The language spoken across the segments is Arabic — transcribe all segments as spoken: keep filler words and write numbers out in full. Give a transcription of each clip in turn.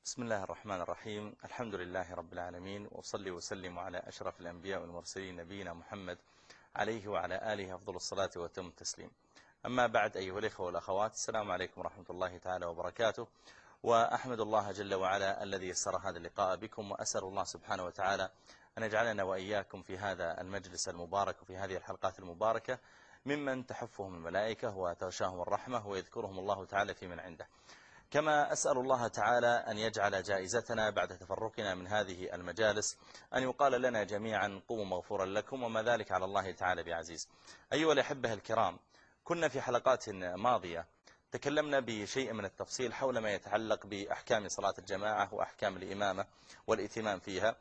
بسم الله الرحمن الرحيم. الحمد لله رب العالمين، وأصلي وسلم على أشرف الأنبياء والمرسلين نبينا محمد عليه وعلى آله أفضل الصلاة وتم التسليم. أما بعد، أيها الإخوة والأخوات، السلام عليكم ورحمة الله تعالى وبركاته. وأحمد الله جل وعلا الذي يسر هذا اللقاء بكم، وأسأل الله سبحانه وتعالى أن يجعلنا وإياكم في هذا المجلس المبارك وفي هذه الحلقات المباركة ممن تحفهم الملائكة وتغشاهم الرحمة ويذكرهم الله تعالى في من عنده. كما أسأل الله تعالى أن يجعل جائزتنا بعد تفرقنا من هذه المجالس أن يقال لنا جميعا قوموا مغفورا لكم، وما ذلك على الله تعالى بعزيز. أيها الأحبة الكرام، كنا في حلقات ماضية تكلمنا بشيء من التفصيل حول ما يتعلق بأحكام صلاة الجماعة وأحكام الإمامة والإتمام فيها،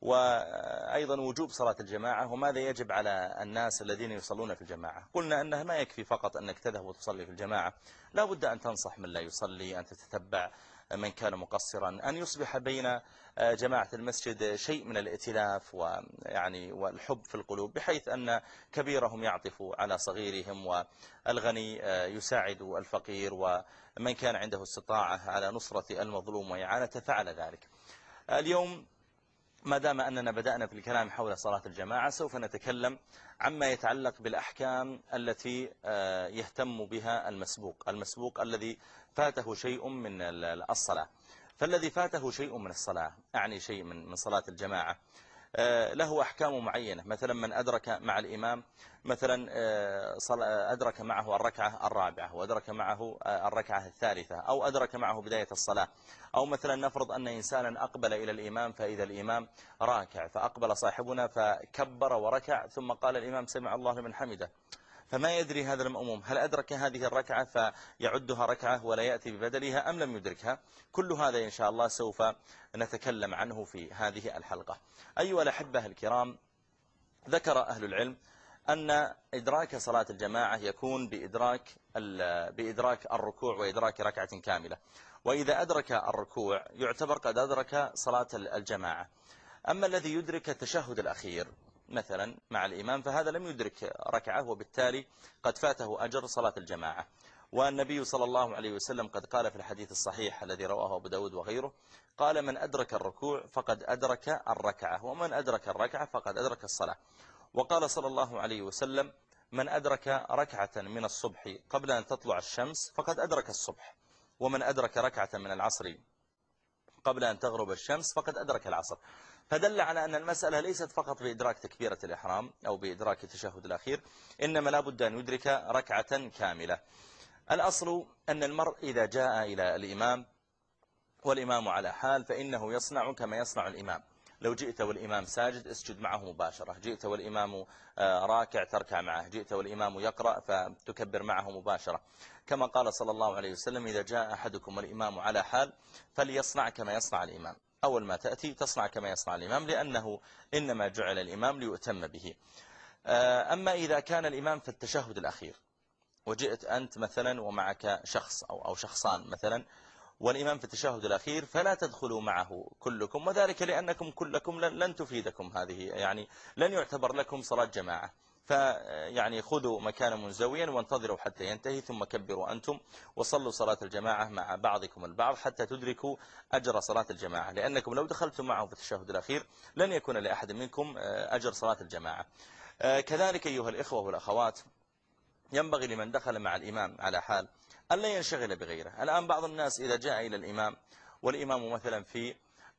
وأيضا وجوب صلاة الجماعة وماذا يجب على الناس الذين يصلون في الجماعة. قلنا أنها ما يكفي فقط أنك تذهب وتصلي في الجماعة، لا بد أن تنصح من لا يصلي، أن تتتبع من كان مقصرا، أن يصبح بين جماعة المسجد شيء من الائتلاف ويعني والحب في القلوب، بحيث أن كبيرهم يعطف على صغيرهم، والغني يساعد الفقير، ومن كان عنده استطاعة على نصرة المظلوم وإعانته فعل ذلك. اليوم ما دام أننا بدأنا في الكلام حول صلاة الجماعة، سوف نتكلم عما يتعلق بالأحكام التي يهتم بها المسبوق المسبوق الذي فاته شيء من الصلاة. فالذي فاته شيء من الصلاة، أعني شيء من صلاة الجماعة، له أحكام معينة. مثلا من أدرك مع الإمام مثلا أدرك معه الركعة الرابعة، وأدرك معه الركعة الثالثة، أو أدرك معه بداية الصلاة، أو مثلا نفرض أن إنسانا أقبل إلى الإمام فإذا الإمام راكع، فأقبل صاحبنا فكبر وركع، ثم قال الإمام سمع الله لمن حمده، فما يدري هذا المأموم هل أدرك هذه الركعة فيعدها ركعة ولا يأتي ببدلها أم لم يدركها. كل هذا إن شاء الله سوف نتكلم عنه في هذه الحلقة. أيها الأحبة الكرام، ذكر أهل العلم أن إدراك صلاة الجماعة يكون بإدراك, بإدراك الركوع وإدراك ركعة كاملة، وإذا أدرك الركوع يعتبر قد أدرك صلاة الجماعة. أما الذي يدرك التشهد الأخير مثلا مع الإمام فهذا لم يدرك ركعة، وبالتالي قد فاته أجر صلاة الجماعة. والنبي صلى الله عليه وسلم قد قال في الحديث الصحيح الذي رواه أبو داود وغيره، قال من أدرك الركوع فقد أدرك الركعة، ومن أدرك الركعة فقد أدرك الصلاة. وقال صلى الله عليه وسلم من أدرك ركعة من الصبح قبل أن تطلع الشمس فقد أدرك الصبح، ومن أدرك ركعة من العصر قبل أن تغرب الشمس فقد أدرك العصر. فدل على أن المسألة ليست فقط بإدراك تكبيرة الإحرام أو بإدراك التشهد الأخير، إنما لا بد أن يدرك ركعة كاملة. الأصل أن المرء إذا جاء إلى الإمام والإمام على حال فإنه يصنع كما يصنع الإمام. لو جئت والإمام ساجد اسجد معه مباشرة، جئت والإمام راكع تركع معه، جئت والإمام يقرأ فتكبر معه مباشرة، كما قال صلى الله عليه وسلم إذا جاء أحدكم والإمام على حال فليصنع كما يصنع الإمام. أول ما تأتي تصنع كما يصنع الإمام، لأنه إنما جعل الإمام ليؤتم به. أما إذا كان الإمام في التشهد الأخير وجئت أنت مثلا ومعك شخص أو أو شخصان مثلا، والإمام في التشهد الأخير، فلا تدخلوا معه كلكم، وذلك لأنكم كلكم لن تفيدكم هذه، يعني لن يعتبر لكم صلاة جماعة. فيعني خذوا مكانا منزويا وانتظروا حتى ينتهي، ثم كبروا أنتم وصلوا صلاة الجماعة مع بعضكم البعض حتى تدركوا أجر صلاة الجماعة، لأنكم لو دخلتم معه في التشهد الأخير لن يكون لأحد منكم أجر صلاة الجماعة. كذلك أيها الإخوة والأخوات، ينبغي لمن دخل مع الإمام على حال أن لا ينشغل بغيره. الآن بعض الناس إذا جاء إلى الإمام والإمام مثلا في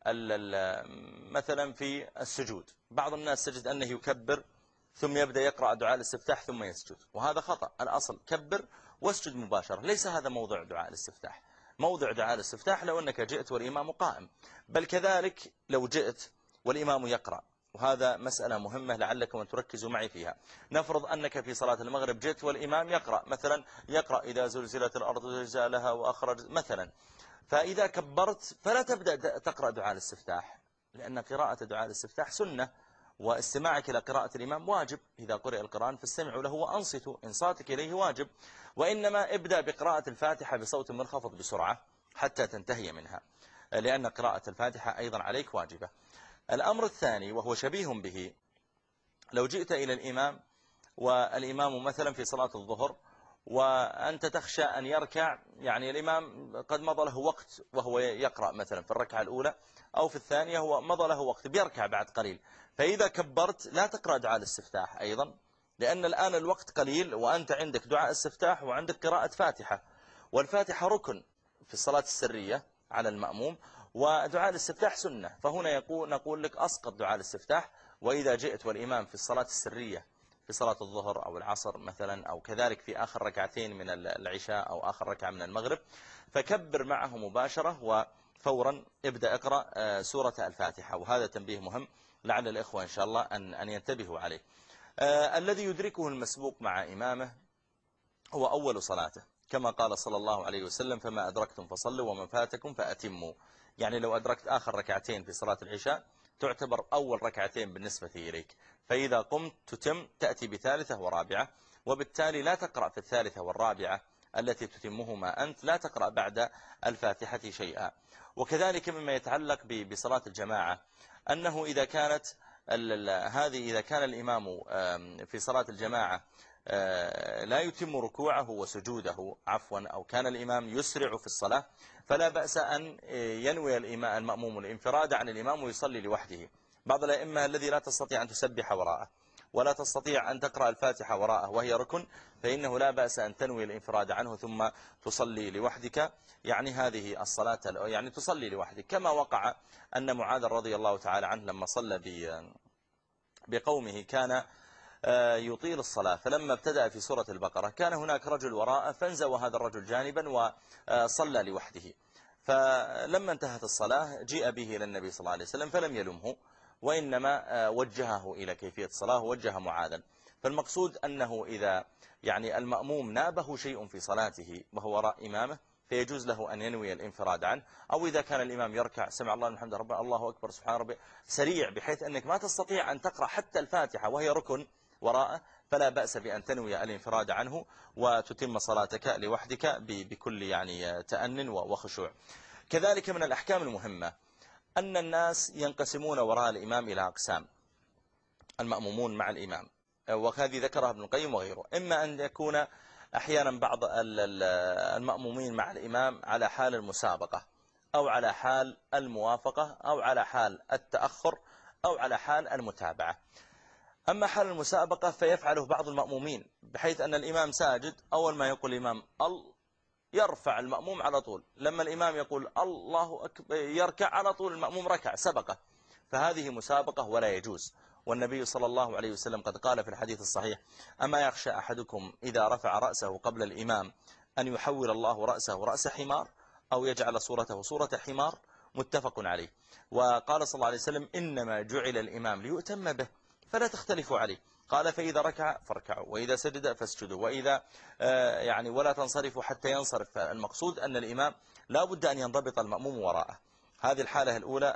مثلا في السجود، بعض الناس تجد أنه يكبر ثم يبدأ يقرأ دعاء الاستفتاح ثم يسجد، وهذا خطأ. الأصل كبر واسجد مباشرة، ليس هذا موضع دعاء الاستفتاح. موضع دعاء الاستفتاح لو أنك جئت والإمام قائم، بل كذلك لو جئت والإمام يقرأ، وهذا مسألة مهمة لعلكم أن تركزوا معي فيها. نفرض أنك في صلاة المغرب جئت والإمام يقرأ مثلا يقرأ إذا زلزلت الأرض زلزالها وأخرج مثلا، فإذا كبرت فلا تبدأ تقرأ دعاء الاستفتاح، لأن قراءة دعاء الاستفتاح سنة، واستماعك إلى قراءة الإمام واجب. إذا قرأ القرآن فاستمعوا له وأنصتوا، إنصاتك إليه واجب. وإنما ابدأ بقراءة الفاتحة بصوت منخفض بسرعة حتى تنتهي منها، لأن قراءة الفاتحة أيضا عليك واجبة. الأمر الثاني وهو شبيه به، لو جئت إلى الإمام والإمام مثلا في صلاة الظهر وأنت تخشى أن يركع، يعني الإمام قد مضى له وقت وهو يقرأ مثلا في الركعة الأولى أو في الثانية، هو مضى له وقت بيركع بعد قليل، فإذا كبرت لا تقرأ دعاء الاستفتاح أيضا، لأن الآن الوقت قليل وأنت عندك دعاء استفتاح وعندك قراءة فاتحة، والفاتحة ركن في الصلاة السرية على المأموم، ودعاء الاستفتاح سنة. فهنا يقول نقول لك أسقط دعاء الاستفتاح، وإذا جئت والإمام في الصلاة السرية في صلاة الظهر أو العصر مثلا، أو كذلك في آخر ركعتين من العشاء أو آخر ركعة من المغرب، فكبر معه مباشرة وفورا ابدأ اقرأ سورة الفاتحة. وهذا تنبيه مهم لعل الإخوة إن شاء الله أن أن ينتبهوا عليه. الذي يدركه المسبوق مع إمامه هو أول صلاته، كما قال صلى الله عليه وسلم: فما أدركتم فصلوا وما فاتكم فأتموا. يعني لو أدركت آخر ركعتين في صلاة العشاء تعتبر أول ركعتين بالنسبة إليك، فإذا قمت تتم تأتي بثالثة ورابعة، وبالتالي لا تقرأ في الثالثة والرابعة التي تتمهما أنت، لا تقرأ بعد الفاتحة شيئا. وكذلك مما يتعلق بصلاة الجماعة أنه إذا كانت هذه إذا كان الإمام في صلاة الجماعة لا يتم ركوعه وسجوده عفوا أو كان الإمام يسرع في الصلاة، فلا بأس أن ينوي الإمام المأموم الانفراد عن الإمام ويصلي لوحده. بعض الأئمة الذي لا تستطيع أن تسبح وراءه ولا تستطيع أن تقرأ الفاتحة وراءه وهي ركن، فإنه لا بأس أن تنوي الانفراد عنه ثم تصلي لوحدك، يعني هذه الصلاة يعني تصلي لوحدك. كما وقع أن معاذ رضي الله تعالى عنه لما صلى بقومه كان يطيل الصلاة، فلما ابتدأ في سورة البقرة كان هناك رجل وراءه فانزوى هذا الرجل جانبا وصلى لوحده، فلما انتهت الصلاة جيء به إلى النبي صلى الله عليه وسلم فلم يلمه، وإنما وجهه إلى كيفية الصلاة ووجه معاذا. فالمقصود أنه إذا يعني المأموم نابه شيء في صلاته وهو وراء إمامه فيجوز له أن ينوي الانفراد عنه، أو إذا كان الإمام يركع سمع الله الحمد ربنا الله أكبر سبحان ربي سريع بحيث أنك ما تستطيع أن تقرأ حتى الفاتحة وهي ركن وراءه، فلا بأس بأن تنوي الانفراد عنه وتتم صلاتك لوحدك بكل يعني تأن وخشوع. كذلك من الأحكام المهمة أن الناس ينقسمون وراء الإمام إلى أقسام: المأمومون مع الإمام، وهذه ذكرها ابن القيم وغيره. إما أن يكون أحيانا بعض المأمومين مع الإمام على حال المسابقة أو على حال الموافقة أو على حال التأخر أو على حال المتابعة. أما حال المسابقة فيفعله بعض المأمومين بحيث أن الإمام ساجد، أول ما يقول الإمام ال يرفع المأموم على طول، لما الإمام يقول الله أكبر يركع على طول المأموم ركع سبقه، فهذه مسابقة ولا يجوز. والنبي صلى الله عليه وسلم قد قال في الحديث الصحيح: أما يخشى أحدكم إذا رفع رأسه قبل الإمام أن يحول الله رأسه رأس حمار أو يجعل صورته صورة حمار، متفق عليه. وقال صلى الله عليه وسلم: إنما جعل الإمام ليؤتم به فلا تختلفوا عليه. قال: فإذا ركع فاركعوا وإذا سجد فاسجدوا وإذا يعني ولا تنصرفوا حتى ينصرف. المقصود أن الإمام لا بد أن ينضبط المأموم وراءه. هذه الحالة الأولى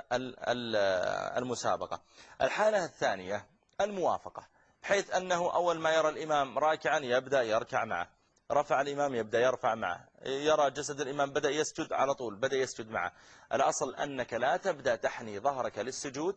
المسابقة. الحالة الثانية الموافقة، بحيث أنه أول ما يرى الإمام راكعا يبدأ يركع معه، رفع الإمام يبدأ يرفع معه، يرى جسد الإمام بدأ يسجد على طول بدأ يسجد معه. الأصل أنك لا تبدأ تحني ظهرك للسجود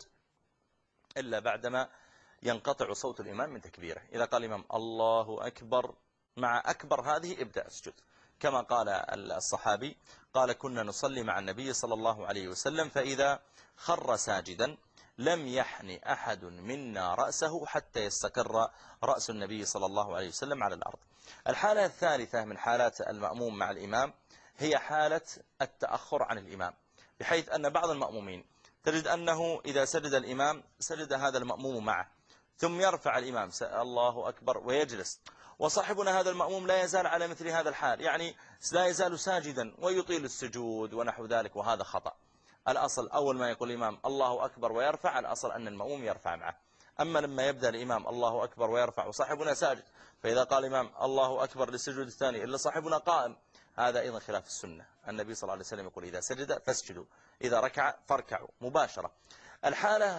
إلا بعدما ينقطع صوت الإمام من تكبيره. إذا قال الإمام الله أكبر مع أكبر هذه ابدأ اسجد، كما قال الصحابي قال: كنا نصلي مع النبي صلى الله عليه وسلم فإذا خر ساجدا لم يحن أحد منا رأسه حتى يستقر رأس النبي صلى الله عليه وسلم على الأرض. الحالة الثالثة من حالات المأموم مع الإمام هي حالة التأخر عن الإمام، بحيث أن بعض المأمومين تجد أنه إذا سجد الإمام سجد هذا المأموم معه، ثم يرفع الإمام الله أكبر ويجلس، وصاحبنا هذا المأموم لا يزال على مثل هذا الحال، يعني لا يزال ساجدا ويطيل السجود ونحو ذلك، وهذا خطأ. الأصل أول ما يقول الإمام الله أكبر ويرفع، الأصل أن المأموم يرفع معه. أما لما يبدأ الإمام الله أكبر ويرفع وصاحبنا ساجد، فإذا قال الإمام الله أكبر للسجود الثاني إلا صاحبنا قائم، هذا أيضا خلاف السنة. النبي صلى الله عليه وسلم يقول: إذا سجد فاسجدوا، إذا ركع فاركعوا مباشرة. الحالة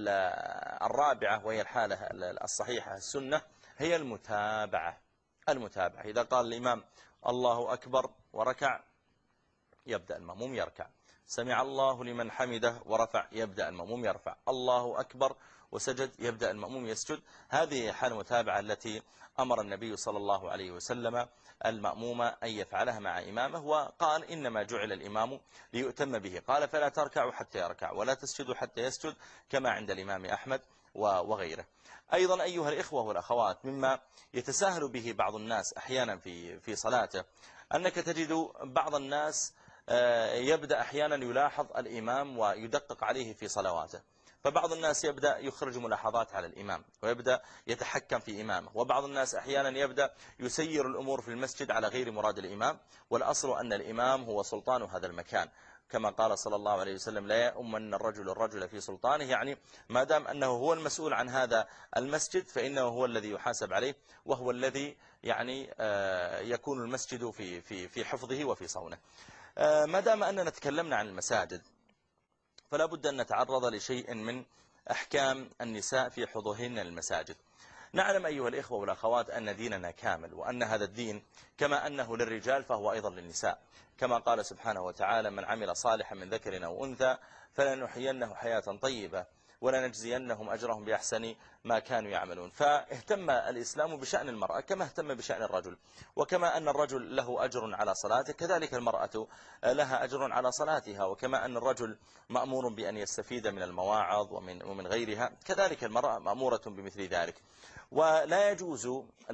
الرابعة وهي الحالة الصحيحة السنة هي المتابعة. المتابعة إذا قال الإمام الله أكبر وركع يبدأ المأموم يركع، سمع الله لمن حمده ورفع يبدأ المأموم يرفع، الله أكبر وسجد يبدأ المأموم يسجد. هذه حال متابعة التي أمر النبي صلى الله عليه وسلم المأموم أن يفعلها مع إمامه، وقال إنما جعل الإمام ليؤتم به، قال فلا تركعوا حتى يركع ولا تسجدوا حتى يسجد، كما عند الإمام أحمد وغيره. أيضا أيها الإخوة والأخوات، مما يتساهل به بعض الناس أحيانا في في صلاته، أنك تجد بعض الناس يبدأ أحيانا يلاحظ الإمام ويدقق عليه في صلواته، فبعض الناس يبدأ يخرج ملاحظات على الإمام ويبدأ يتحكم في إمامه، وبعض الناس أحيانا يبدأ يسير الأمور في المسجد على غير مراد الإمام، والأصل أن الإمام هو سلطان هذا المكان، كما قال صلى الله عليه وسلم لا يؤمن الرجل الرجل في سلطانه، يعني ما دام أنه هو المسؤول عن هذا المسجد فإنه هو الذي يحاسب عليه، وهو الذي يعني يكون المسجد في في في حفظه وفي صونه. ما دام أننا تكلمنا عن المساجد، فلا بد أن نتعرض لشيء من أحكام النساء في حضورهن المساجد. نعلم أيها الإخوة والأخوات أن ديننا كامل، وأن هذا الدين كما أنه للرجال فهو أيضا للنساء، كما قال سبحانه وتعالى من عمل صالحا من ذكر أو أنثى فلنحيينه حياة طيبة ولنجزينهم أجرهم بأحسن ما كانوا يعملون. فاهتم الإسلام بشأن المرأة كما اهتم بشأن الرجل، وكما أن الرجل له أجر على صلاته كذلك المرأة لها أجر على صلاتها، وكما أن الرجل مأمور بأن يستفيد من المواعظ ومن ومن غيرها كذلك المرأة مأمورة بمثل ذلك. ولا يجوز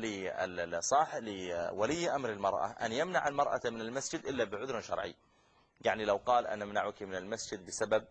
لصاحب لولي أمر المرأة أن يمنع المرأة من المسجد إلا بعذر شرعي. يعني لو قال أنا منعك من المسجد بسبب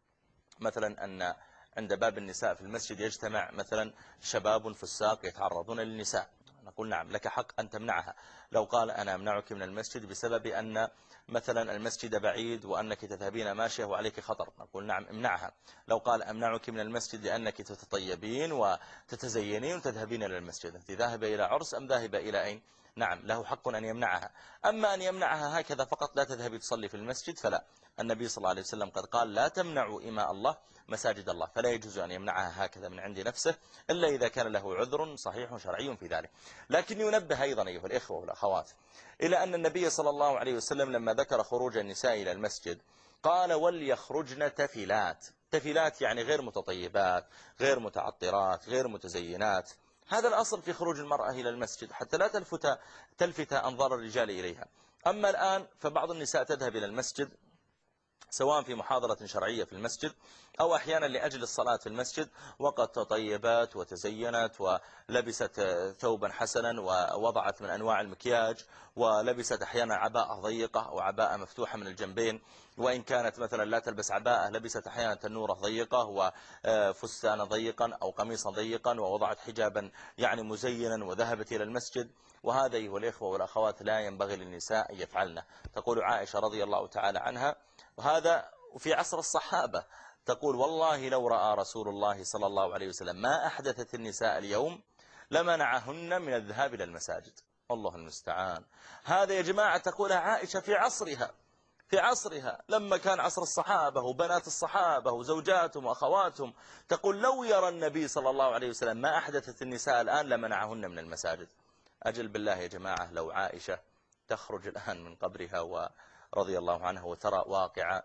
مثلا أن عند باب النساء في المسجد يجتمع مثلا شباب فساق يتعرضون للنساء، نقول نعم لك حق أن تمنعها. لو قال أنا أمنعك من المسجد بسبب أن مثلا المسجد بعيد وأنك تذهبين ماشية وعليك خطر، نقول نعم امنعها. لو قال أمنعك من المسجد لأنك تتطيبين وتتزينين وتذهبين إلى المسجد، أنت ذاهبة إلى عرس أم ذاهبة إلى أين؟ نعم له حق أن يمنعها. أما أن يمنعها هكذا فقط لا تذهبي تصلي في المسجد فلا، النبي صلى الله عليه وسلم قد قال لا تمنعوا إماء الله مساجد الله، فلا يجوز أن يمنعها هكذا من عند نفسه إلا إذا كان له عذر صحيح شرعي في ذلك. لكن ينبه أيضا أيها الإخوة والأخوات إلى أن النبي صلى الله عليه وسلم لما ذكر خروج النساء إلى المسجد قال وليخرجن تفلات. تفلات يعني غير متطيبات، غير متعطرات، غير متزينات. هذا الأصل في خروج المرأة إلى المسجد حتى لا تلفت تلفت أنظار الرجال إليها. أما الآن فبعض النساء تذهب إلى المسجد سواء في محاضرة شرعية في المسجد أو أحيانا لأجل الصلاة في المسجد، وقد تطيبت وتزينت ولبست ثوبا حسنا ووضعت من أنواع المكياج، ولبست أحيانا عباءة ضيقة أو عباءة مفتوحة من الجنبين، وإن كانت مثلا لا تلبس عباءة لبست أحيانا تنورة ضيقة وفستان ضيقا أو قميصا ضيقا ووضعت حجابا يعني مزينا وذهبت إلى المسجد. وهذا أيها الإخوة والأخوات لا ينبغي للنساء أن يفعلن. تقول عائشة رضي الله تعالى عنها، وهذا في عصر الصحابة، تقول والله لو رأى رسول الله صلى الله عليه وسلم ما أحدثت النساء اليوم لمنعهن من الذهاب إلى المساجد. الله المستعان. هذا يا جماعة تقولها عائشة في عصرها، في عصرها لما كان عصر الصحابة وبنات الصحابة وزوجاتهم وأخواتهم، تقول لو يرى النبي صلى الله عليه وسلم ما أحدثت النساء الآن لمنعهن من المساجد. أجل بالله يا جماعة لو عائشة تخرج الآن من قبرها ورضي الله عنها وترى واقع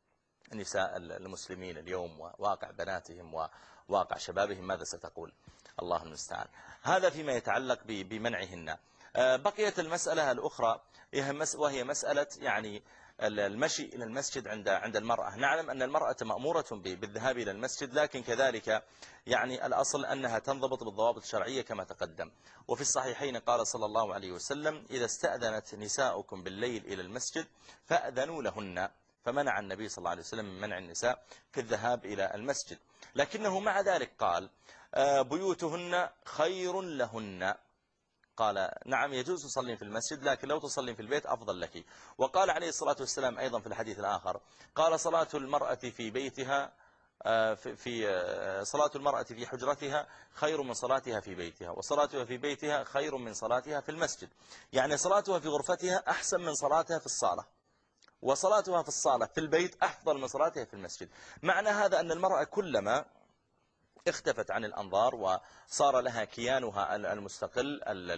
نساء المسلمين اليوم وواقع بناتهم وواقع شبابهم ماذا ستقول؟ الله المستعان. هذا فيما يتعلق بمنعهن. بقيت المسألة الأخرى وهي مسألة يعني المشي إلى المسجد عند عند المرأة. نعلم أن المرأة مأمورة بالذهاب إلى المسجد، لكن كذلك يعني الأصل أنها تنضبط بالضوابط الشرعية كما تقدم. وفي الصحيحين قال صلى الله عليه وسلم إذا استأذنت نساؤكم بالليل إلى المسجد فأذنوا لهن، فمنع النبي صلى الله عليه وسلم من منع النساء في الذهاب إلى المسجد. لكنه مع ذلك قال بيوتهن خير لهن، قال نعم يجوز تصلين في المسجد لكن لو تصلين في البيت أفضل لك. وقال عليه الصلاة والسلام أيضا في الحديث الآخر قال صلاة المرأة في بيتها في صلاة المرأة في حجرتها خير من صلاتها في بيتها، وصلاتها في بيتها خير من صلاتها في المسجد. يعني صلاتها في غرفتها أحسن من صلاتها في الصالة، وصلاتها في الصالة في البيت أفضل من صلاتها في المسجد. معنى هذا أن المرأة كلما اختفت عن الأنظار وصار لها كيانها المستقل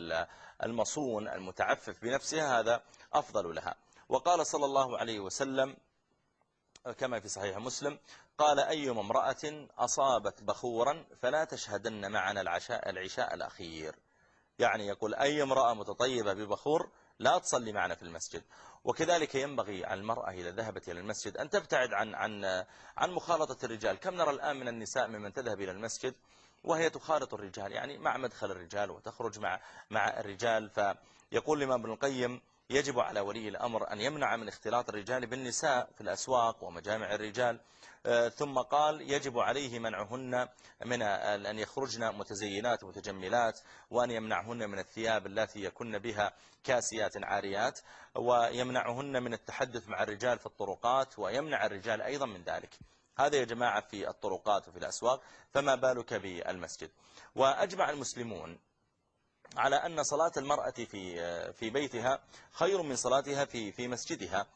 المصون المتعفف بنفسها هذا أفضل لها. وقال صلى الله عليه وسلم كما في صحيح مسلم قال أيما امرأة أصابت بخورا فلا تشهدن معنا العشاء العشاء الأخير. يعني يقول أي امرأة متطيبة ببخور لا تصلي معنا في المسجد. وكذلك ينبغي على المرأة إذا ذهبت إلى المسجد أن تبتعد عن عن عن مخالطة الرجال. كم نرى الآن من النساء ممن تذهب إلى المسجد وهي تخالط الرجال، يعني مع مدخل الرجال وتخرج مع مع الرجال. فيقول الإمام ابن القيم يجب على ولي الأمر أن يمنع من اختلاط الرجال بالنساء في الأسواق ومجامع الرجال. ثم قال يجب عليه منعهن من أن يخرجن متزينات متجملات، وأن يمنعهن من الثياب التي يكن بها كاسيات عاريات، ويمنعهن من التحدث مع الرجال في الطرقات، ويمنع الرجال أيضا من ذلك. هذا يا جماعة في الطرقات وفي الأسواق، فما بالك بالمسجد. وأجمع المسلمون على أن صلاة المرأة في في بيتها خير من صلاتها في في مسجدها.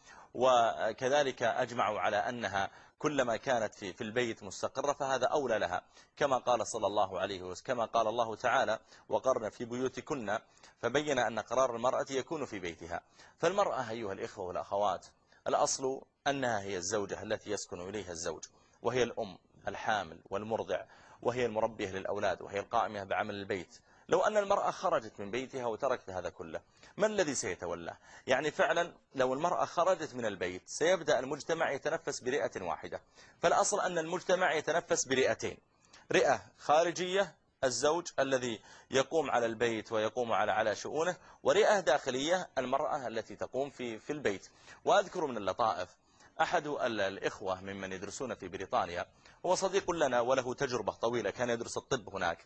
وكذلك أجمعوا على أنها كلما كانت في في البيت مستقرة فهذا أولى لها، كما قال صلى الله عليه وسلم، كما قال الله تعالى وقرن في بيوتكن، فبين أن قرار المرأة يكون في بيتها. فالمرأة أيها الإخوة والأخوات الأصل أنها هي الزوجة التي يسكن إليها الزوج، وهي الأم الحامل والمرضع، وهي المربية للأولاد، وهي القائمة بعمل البيت. لو أن المرأة خرجت من بيتها وتركت هذا كله، من الذي سيتولاه؟ يعني فعلا لو المرأة خرجت من البيت سيبدأ المجتمع يتنفس برئة واحدة. فالأصل أن المجتمع يتنفس برئتين: رئة خارجية الزوج الذي يقوم على البيت ويقوم على على شؤونه، ورئة داخلية المرأة التي تقوم في في البيت. وأذكر من اللطائف أحد الإخوة ممن يدرسون في بريطانيا، هو صديق لنا وله تجربة طويلة، كان يدرس الطب هناك.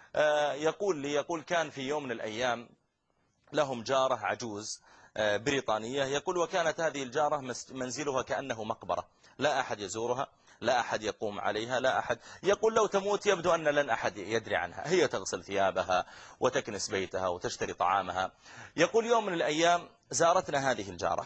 يقول لي يقول كان في يوم من الأيام لهم جارة عجوز بريطانية، يقول وكانت هذه الجارة منزلها كأنه مقبرة، لا أحد يزورها، لا أحد يقوم عليها، لا أحد. يقول لو تموت يبدو أن لن أحد يدري عنها، هي تغسل ثيابها وتكنس بيتها وتشتري طعامها. يقول يوم من الأيام زارتنا هذه الجارة،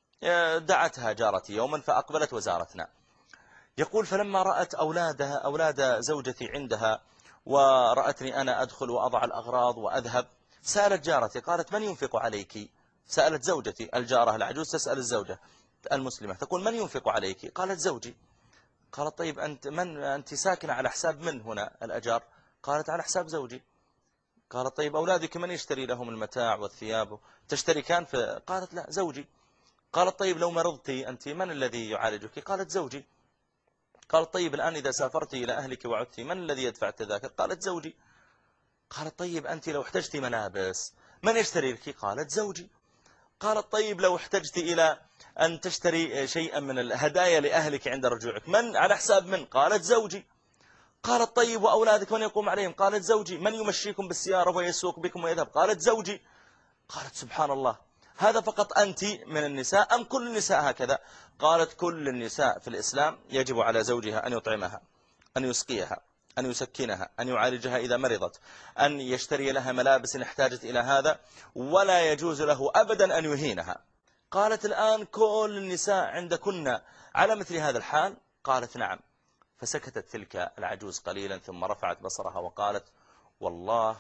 دعتها جارتي يوما فأقبلت وزارتنا. يقول فلما رأت أولادها أولاد زوجتي عندها ورأتني أنا أدخل وأضع الأغراض وأذهب، سألت جارتي قالت من ينفق عليك؟ سألت زوجتي الجارة العجوز تسأل الزوجة المسلمة تقول من ينفق عليك؟ قالت زوجي. قالت طيب أنت من أنت ساكنة على حساب من هنا الأجار؟ قالت على حساب زوجي. قالت طيب أولادك من يشتري لهم المتاع والثياب؟ تشتركان في؟ قالت لا زوجي. قالت طيب لو مرضتي أنت من الذي يعالجك؟ قالت زوجي. قالت طيب الآن إذا سافرت إلى أهلك وعدت من الذي يدفع التذاكر؟ قالت زوجي. قالت طيب أنت لو احتجت ملابس من يشتري لك؟ قالت زوجي. قالت طيب لو احتجت إلى أن تشتري شيئا من الهدايا لأهلك عند رجوعك من على حساب من؟ قالت زوجي. قالت طيب وأولادك من يقوم عليهم؟ قالت زوجي. من يمشيكم بالسيارة ويسوق بكم ويذهب؟ قالت زوجي. قالت سبحان الله، هذا فقط أنت من النساء أم كل النساء هكذا؟ قالت كل النساء في الإسلام يجب على زوجها أن يطعمها، أن يسقيها، أن يسكنها، أن يعالجها إذا مرضت، أن يشتري لها ملابس إن احتاجت إلى هذا، ولا يجوز له أبدا أن يهينها. قالت الآن كل النساء عندكن على مثل هذا الحال؟ قالت نعم. فسكتت تلك العجوز قليلا ثم رفعت بصرها وقالت والله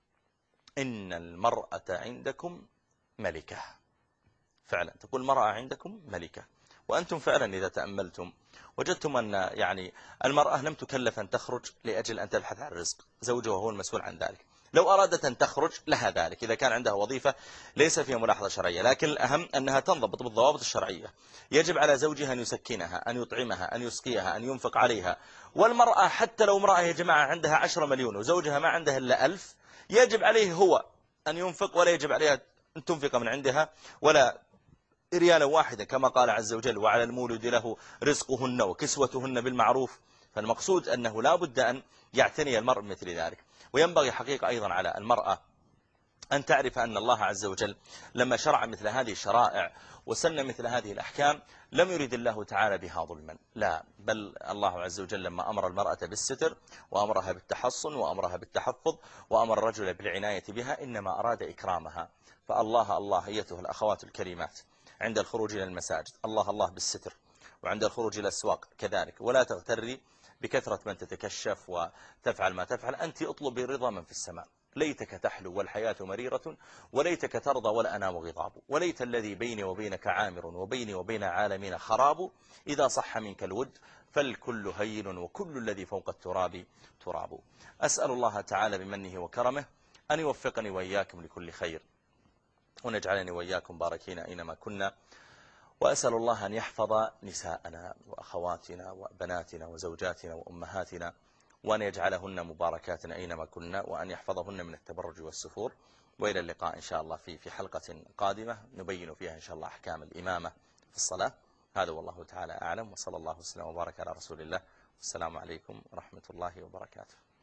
إن المرأة عندكم ملكة. فعلا تقول المرأة عندكم ملكة. وأنتم فعلا إذا تأملتم وجدتم أن يعني المرأة لم تكلف أن تخرج لأجل أن تبحث عن رزق، زوجها هو المسؤول عن ذلك. لو أرادت أن تخرج لها ذلك إذا كان عندها وظيفة ليس فيها ملاحظة شرعية، لكن الأهم أنها تنضبط بالضوابط الشرعية. يجب على زوجها أن يسكنها، أن يطعمها، أن يسقيها، أن ينفق عليها. والمرأة حتى لو امرأة يا جماعة عندها عشرة مليون وزوجها ما عنده إلا ألف، يجب عليه هو أن ينفق، ولا يجب عليها أن تنفق من عندها ولا ريالا واحدا، كما قال عز وجل وعلى المولود له رزقهن وكسوتهن بالمعروف. فالمقصود أنه لا بد أن يعتني المرء مثل ذلك. وينبغي حقيقة أيضا على المرأة أن تعرف أن الله عز وجل لما شرع مثل هذه الشرائع وسن مثل هذه الأحكام لم يريد الله تعالى بها ظلما، لا، بل الله عز وجل لما أمر المرأة بالستر وأمرها بالتحصن وأمرها بالتحفظ وأمر الرجل بالعناية بها إنما أراد إكرامها. فالله الله أيتها الأخوات الكريمات عند الخروج إلى المساجد الله الله بالستر، وعند الخروج إلى الأسواق كذلك، ولا تغتري بكثرة من تتكشف وتفعل ما تفعل. أنت اطلبي رضا من في السماء، ليتك تحلو والحياة مريرة، وليتك ترضى والأنام غضاب، وليت الذي بيني وبينك عامر وبيني وبين عالمين خراب، إذا صح منك الود فالكل هين وكل الذي فوق التراب تراب. أسأل الله تعالى بمنه وكرمه أن يوفقني وإياكم لكل خير، ونجعلني وإياكم باركين أينما كنا، وأسأل الله أن يحفظ نساءنا وأخواتنا وبناتنا وزوجاتنا وأمهاتنا، وأن يجعلهن مباركات أينما كنا، وأن يحفظهن من التبرج والسفور. وإلى اللقاء إن شاء الله في في حلقة قادمة نبين فيها إن شاء الله أحكام الإمامة في الصلاة. هذا والله تعالى أعلم، وصلى الله وسلم وبارك على رسول الله. والسلام عليكم ورحمة الله وبركاته.